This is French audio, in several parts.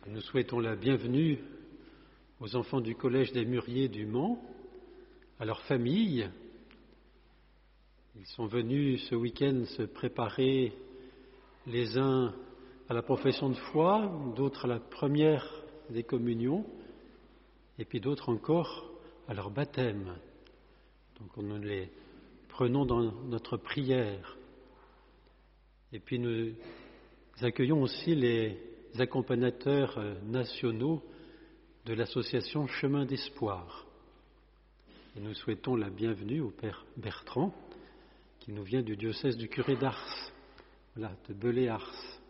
Nous souhaitons la bienvenue aux enfants du Collège des Mûriers du Mans, à leurs familles. Ils sont venus ce week-end se préparer les uns à la profession de foi, d'autres à la première des communions, et puis d'autres encore à leur baptême. Donc nous les prenons dans notre prière. Et puis nous accueillons aussi les accompagnateurs nationaux de l'association Chemin d'Espoir. Et nous souhaitons la bienvenue au Père Bertrand, qui nous vient du diocèse du curé d'Ars, de Belay-Ars.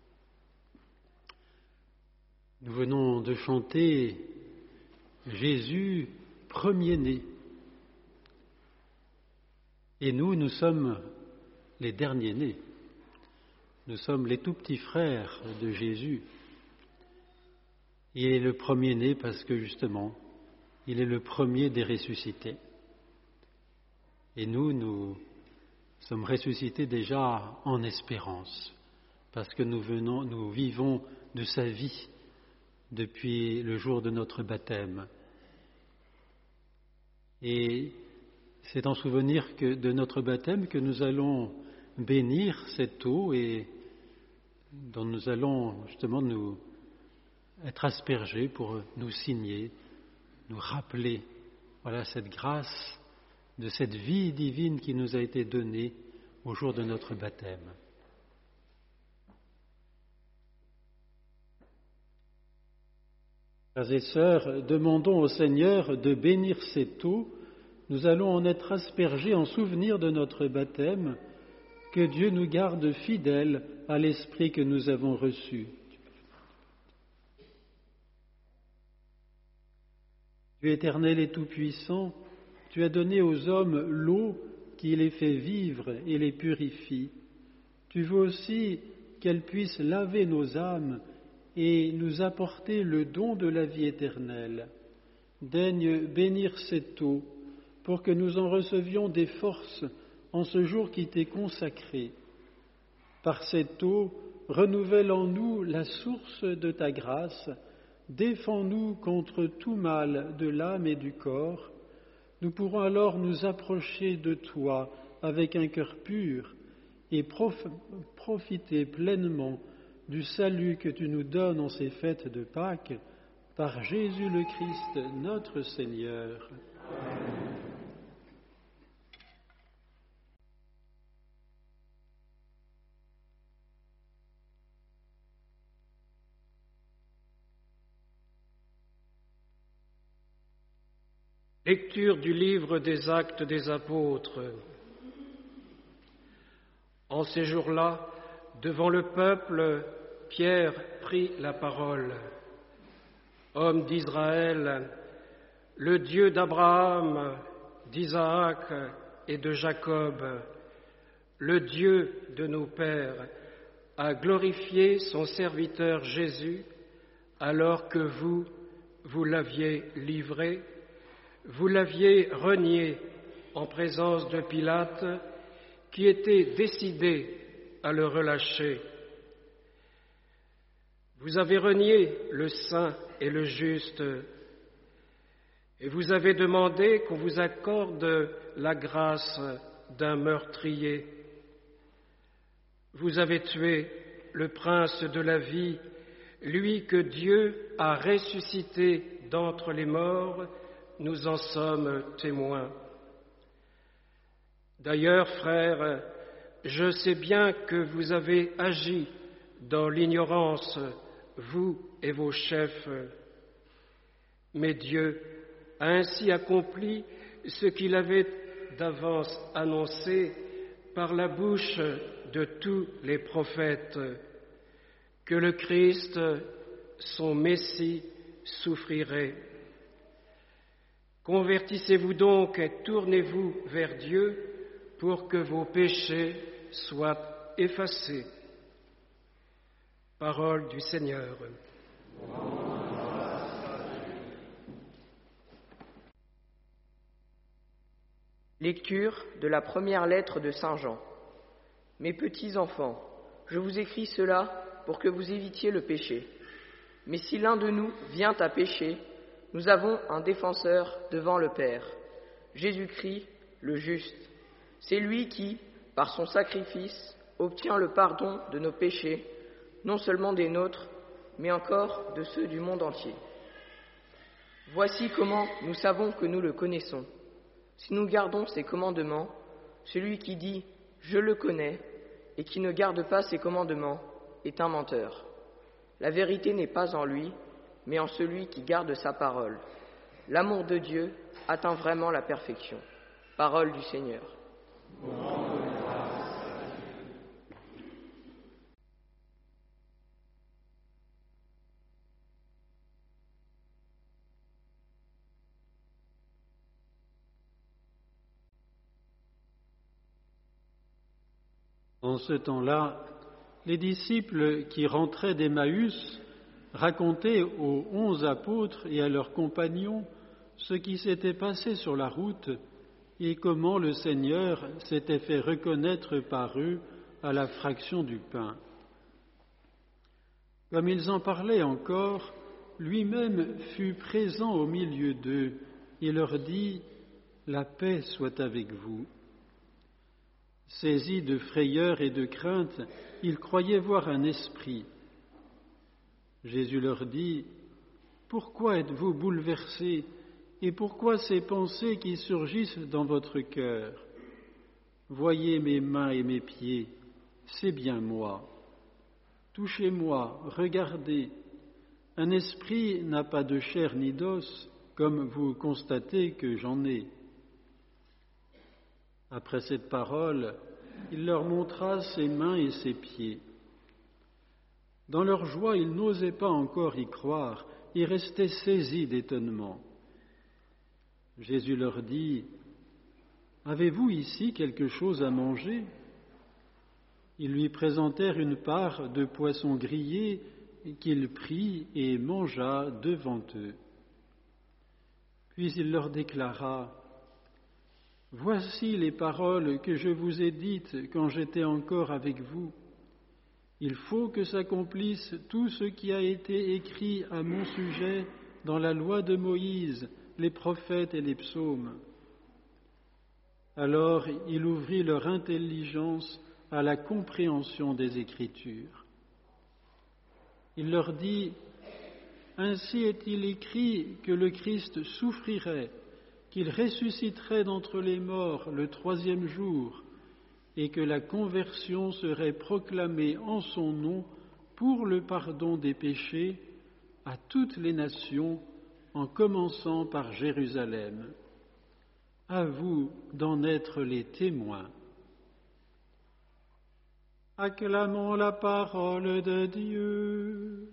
Nous venons de chanter Jésus, premier-né. Et nous sommes les derniers-nés. Nous sommes les tout petits frères de Jésus. Il est le premier-né parce que justement, il est le premier des ressuscités. Et nous sommes ressuscités déjà en espérance, parce que nous vivons de sa vie depuis le jour de notre baptême. Et c'est en souvenir de notre baptême que nous allons bénir cette eau et dont nous allons justement nous être aspergés pour nous signer, nous rappeler cette grâce de cette vie divine qui nous a été donnée au jour de notre baptême. Frères et sœurs, demandons au Seigneur de bénir cette eau. Nous allons en être aspergés en souvenir de notre baptême. Que Dieu nous garde fidèles à l'Esprit que nous avons reçu. Dieu éternel et tout-puissant, tu as donné aux hommes l'eau qui les fait vivre et les purifie. Tu veux aussi qu'elle puisse laver nos âmes et nous apporter le don de la vie éternelle. Daigne bénir cette eau pour que nous en recevions des forces en ce jour qui t'est consacré. Par cette eau, renouvelle en nous la source de ta grâce, défends-nous contre tout mal de l'âme et du corps. Nous pourrons alors nous approcher de toi avec un cœur pur et profiter pleinement du salut que tu nous donnes en ces fêtes de Pâques, par Jésus le Christ, notre Seigneur. Amen. Lecture du livre des Actes des Apôtres. En ces jours-là, devant le peuple, Pierre prit la parole. Homme d'Israël, le Dieu d'Abraham, d'Isaac et de Jacob, le Dieu de nos pères, a glorifié son serviteur Jésus alors que vous l'aviez livré. Vous l'aviez renié en présence de Pilate, qui était décidé à le relâcher. Vous avez renié le saint et le juste, et vous avez demandé qu'on vous accorde la grâce d'un meurtrier. Vous avez tué le prince de la vie, lui que Dieu a ressuscité d'entre les morts. Nous en sommes témoins. D'ailleurs, frères, je sais bien que vous avez agi dans l'ignorance, vous et vos chefs. Mais Dieu a ainsi accompli ce qu'il avait d'avance annoncé par la bouche de tous les prophètes, que le Christ, son Messie, souffrirait. Convertissez-vous donc et tournez-vous vers Dieu pour que vos péchés soient effacés. Parole du Seigneur. Lecture de la première lettre de Saint Jean. Mes petits enfants, je vous écris cela pour que vous évitiez le péché. Mais si l'un de nous vient à pécher, nous avons un défenseur devant le Père, Jésus-Christ le juste. C'est lui qui, par son sacrifice, obtient le pardon de nos péchés, non seulement des nôtres, mais encore de ceux du monde entier. Voici comment nous savons que nous le connaissons. Si nous gardons ses commandements, celui qui dit « Je le connais » et qui ne garde pas ses commandements est un menteur. La vérité n'est pas en lui, mais en celui qui garde sa parole. L'amour de Dieu atteint vraiment la perfection. Parole du Seigneur. En ce temps-là, les disciples qui rentraient d'Emmaüs racontaient aux 11 apôtres et à leurs compagnons ce qui s'était passé sur la route et comment le Seigneur s'était fait reconnaître par eux à la fraction du pain. Comme ils en parlaient encore, lui-même fut présent au milieu d'eux et leur dit « La paix soit avec vous ». Saisis de frayeur et de crainte, ils croyaient voir un esprit. Jésus leur dit « Pourquoi êtes-vous bouleversés et pourquoi ces pensées qui surgissent dans votre cœur? Voyez mes mains et mes pieds, c'est bien moi. Touchez-moi, regardez. Un esprit n'a pas de chair ni d'os, comme vous constatez que j'en ai. » Après cette parole, il leur montra ses mains et ses pieds. Dans leur joie, ils n'osaient pas encore y croire et restaient saisis d'étonnement. Jésus leur dit « Avez-vous ici quelque chose à manger ?» Ils lui présentèrent une part de poisson grillé qu'il prit et mangea devant eux. Puis il leur déclara « Voici les paroles que je vous ai dites quand j'étais encore avec vous. Il faut que s'accomplisse tout ce qui a été écrit à mon sujet dans la loi de Moïse, les prophètes et les psaumes. » Alors il ouvrit leur intelligence à la compréhension des Écritures. Il leur dit « Ainsi est-il écrit que le Christ souffrirait, qu'il ressusciterait d'entre les morts le 3e jour, et que la conversion serait proclamée en son nom pour le pardon des péchés à toutes les nations, en commençant par Jérusalem. À vous d'en être les témoins. » Acclamons la parole de Dieu.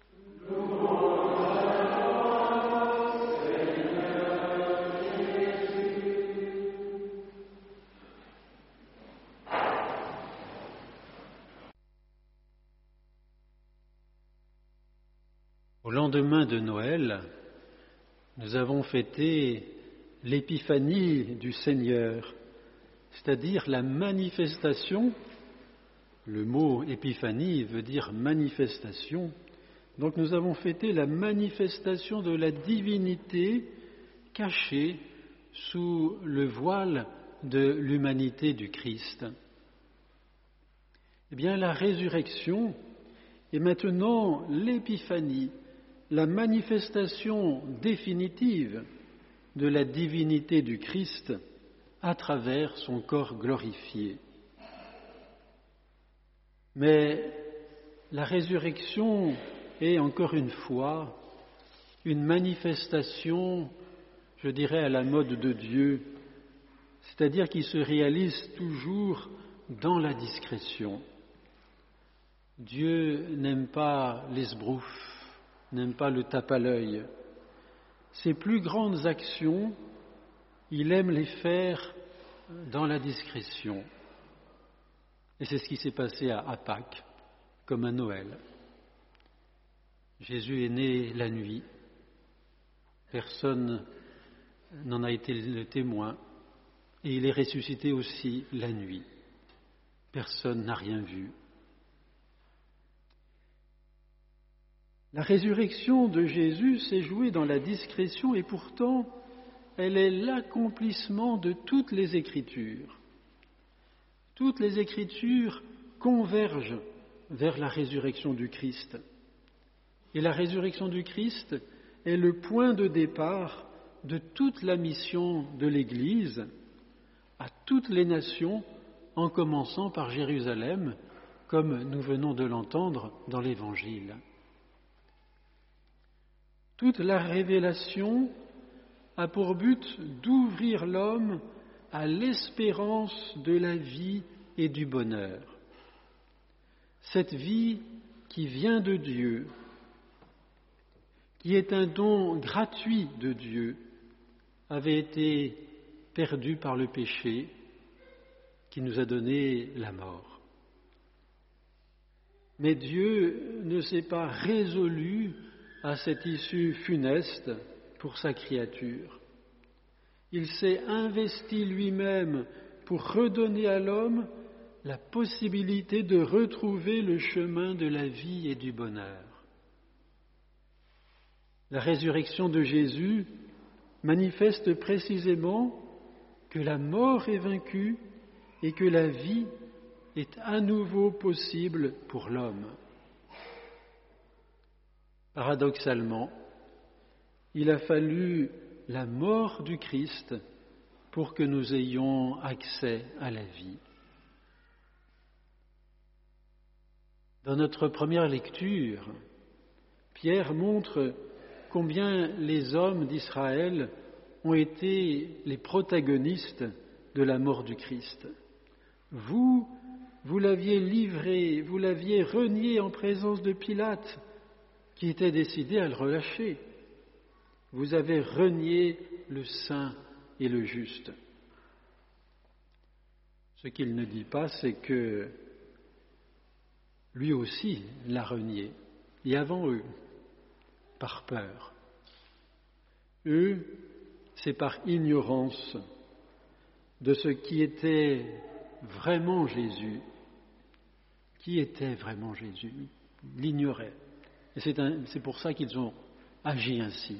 Au lendemain de Noël, nous avons fêté l'épiphanie du Seigneur, c'est-à-dire la manifestation. Le mot épiphanie veut dire manifestation. Donc nous avons fêté la manifestation de la divinité cachée sous le voile de l'humanité du Christ. Eh bien, la résurrection est maintenant l'épiphanie, la manifestation définitive de la divinité du Christ à travers son corps glorifié. Mais la résurrection est encore une fois une manifestation, je dirais, à la mode de Dieu, c'est-à-dire qui se réalise toujours dans la discrétion. Dieu n'aime pas l'esbrouf, n'aime pas le tape à l'œil. Ses plus grandes actions, il aime les faire dans la discrétion. Et c'est ce qui s'est passé à Pâques, comme à Noël. Jésus est né la nuit. Personne n'en a été le témoin. Et il est ressuscité aussi la nuit. Personne n'a rien vu. La résurrection de Jésus s'est jouée dans la discrétion et pourtant, elle est l'accomplissement de toutes les Écritures. Toutes les Écritures convergent vers la résurrection du Christ. Et la résurrection du Christ est le point de départ de toute la mission de l'Église à toutes les nations, en commençant par Jérusalem, comme nous venons de l'entendre dans l'Évangile. Toute la révélation a pour but d'ouvrir l'homme à l'espérance de la vie et du bonheur. Cette vie qui vient de Dieu, qui est un don gratuit de Dieu, avait été perdue par le péché qui nous a donné la mort. Mais Dieu ne s'est pas résolu à cette issue funeste pour sa créature. Il s'est investi lui-même pour redonner à l'homme la possibilité de retrouver le chemin de la vie et du bonheur. La résurrection de Jésus manifeste précisément que la mort est vaincue et que la vie est à nouveau possible pour l'homme. Paradoxalement, il a fallu la mort du Christ pour que nous ayons accès à la vie. Dans notre première lecture, Pierre montre combien les hommes d'Israël ont été les protagonistes de la mort du Christ. Vous l'aviez livré, vous l'aviez renié en présence de Pilate, qui était décidé à le relâcher. Vous avez renié le saint et le juste. Ce qu'il ne dit pas, c'est que lui aussi l'a renié, et avant eux, par peur. Eux, c'est par ignorance de ce qui était vraiment Jésus. Qui était vraiment Jésus? Ils l'ignoraient. Et c'est pour ça qu'ils ont agi ainsi.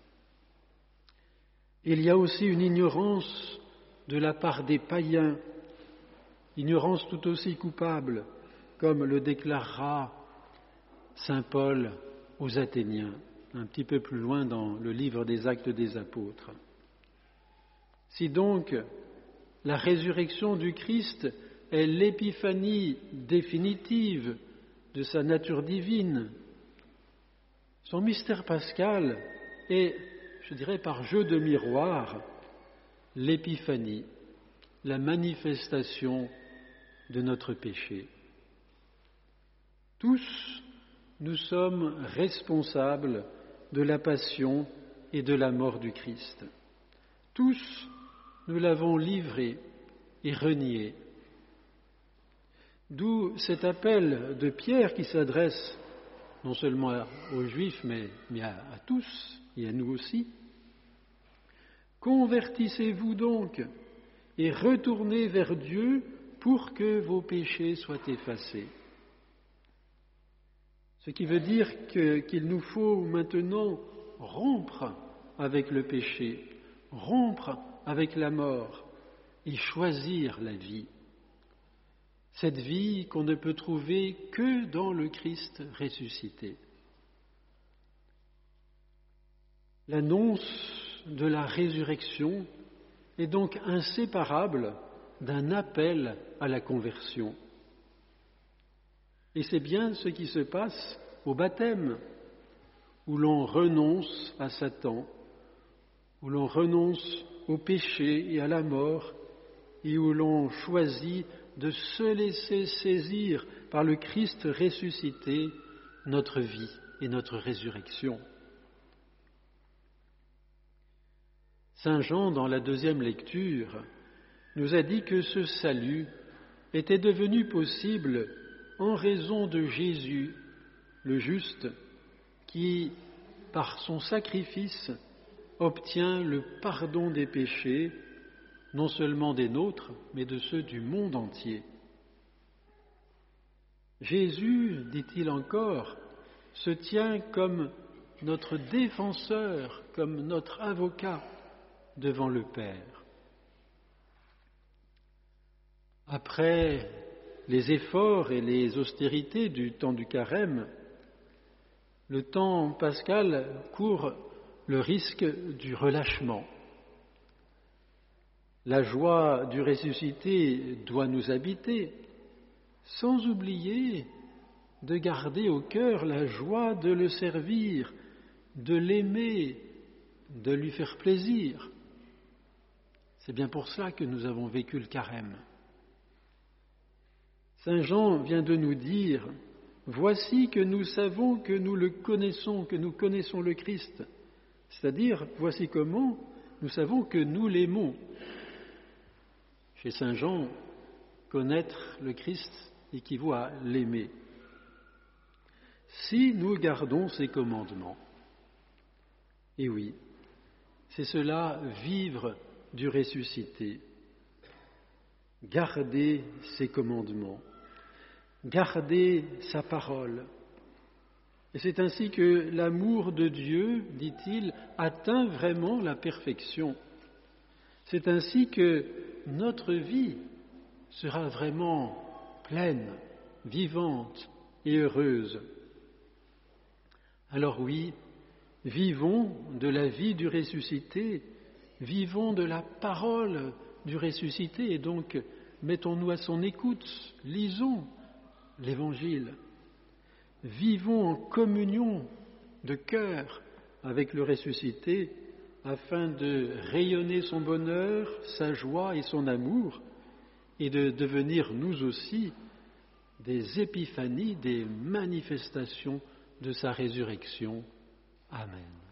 Il y a aussi une ignorance de la part des païens, ignorance tout aussi coupable, comme le déclarera saint Paul aux Athéniens, un petit peu plus loin dans le livre des Actes des Apôtres. Si donc la résurrection du Christ est l'épiphanie définitive de sa nature divine, son mystère pascal est, je dirais par jeu de miroir, l'épiphanie, la manifestation de notre péché. Tous, nous sommes responsables de la passion et de la mort du Christ. Tous, nous l'avons livré et renié. D'où cet appel de Pierre qui s'adresse non seulement aux Juifs, mais à tous et à nous aussi. Convertissez-vous donc et retournez vers Dieu pour que vos péchés soient effacés. Ce qui veut dire qu'il nous faut maintenant rompre avec le péché, rompre avec la mort et choisir la vie. Cette vie qu'on ne peut trouver que dans le Christ ressuscité. L'annonce de la résurrection est donc inséparable d'un appel à la conversion. Et c'est bien ce qui se passe au baptême, où l'on renonce à Satan, où l'on renonce au péché et à la mort, et où l'on choisit de se laisser saisir par le Christ ressuscité, notre vie et notre résurrection. Saint Jean, dans la deuxième lecture, nous a dit que ce salut était devenu possible en raison de Jésus, le juste, qui, par son sacrifice, obtient le pardon des péchés, non seulement des nôtres, mais de ceux du monde entier. Jésus, dit-il encore, se tient comme notre défenseur, comme notre avocat devant le Père. Après les efforts et les austérités du temps du carême, le temps pascal court le risque du relâchement. La joie du ressuscité doit nous habiter, sans oublier de garder au cœur la joie de le servir, de l'aimer, de lui faire plaisir. C'est bien pour cela que nous avons vécu le carême. Saint Jean vient de nous dire « Voici que nous savons que nous le connaissons, que nous connaissons le Christ. » C'est-à-dire, voici comment nous savons que nous l'aimons. Chez Saint Jean, connaître le Christ équivaut à l'aimer. Si nous gardons ses commandements. Et oui, c'est cela, vivre du ressuscité. Garder ses commandements, garder sa parole. Et c'est ainsi que l'amour de Dieu, dit-il, atteint vraiment la perfection. C'est ainsi que notre vie sera vraiment pleine, vivante et heureuse. Alors oui, vivons de la vie du ressuscité, vivons de la parole du ressuscité et donc mettons-nous à son écoute, lisons l'Évangile, vivons en communion de cœur avec le ressuscité afin de rayonner son bonheur, sa joie et son amour et de devenir nous aussi des épiphanies, des manifestations de sa résurrection. Amen.